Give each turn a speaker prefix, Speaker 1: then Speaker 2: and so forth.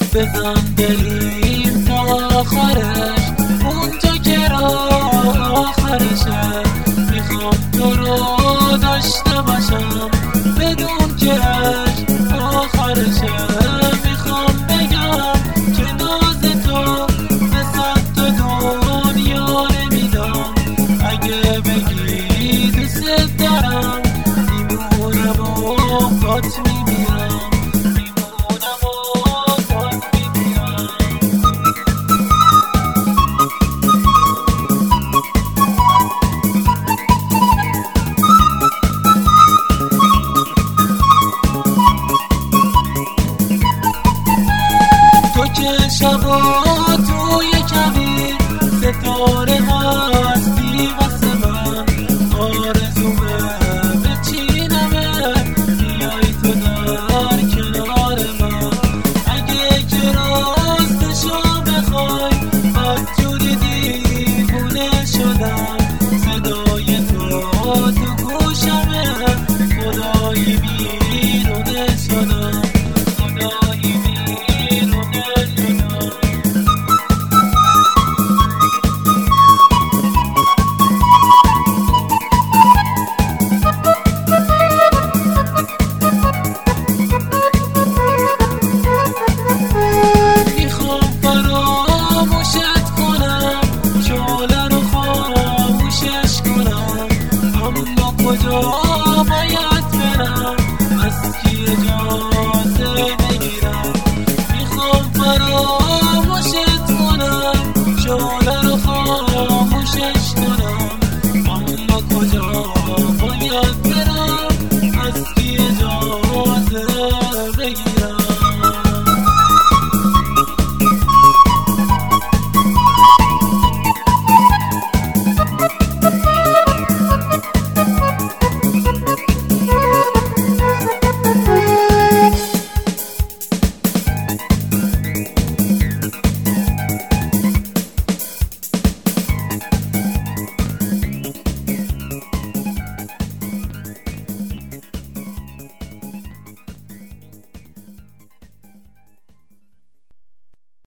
Speaker 1: بزن بریم تا آخرش، اونجا که راه آخرشه. میخوام تو رو داشته باشم بدون که عشق آخرشه. میخوام بگم که ناز تو به صد تا دنیا نمیدم. اگه بگی دوست دارم میمونم و پات میمیرم. شبا توی کبیر ستاره هستی واسه من. آرزومه بچینمه بیای تو در کنار من. اگه که راستشو بخوای بدجوری دیوونه شدم. صدای تو گوشمه خدایی بیرونه شدم. کجا باید برم از کی اجازه بگیرم؟ میخوام فراموشت کنم شعله رو خاموشش کنم. اما کجا باید برم از کی اجازه بگیرم؟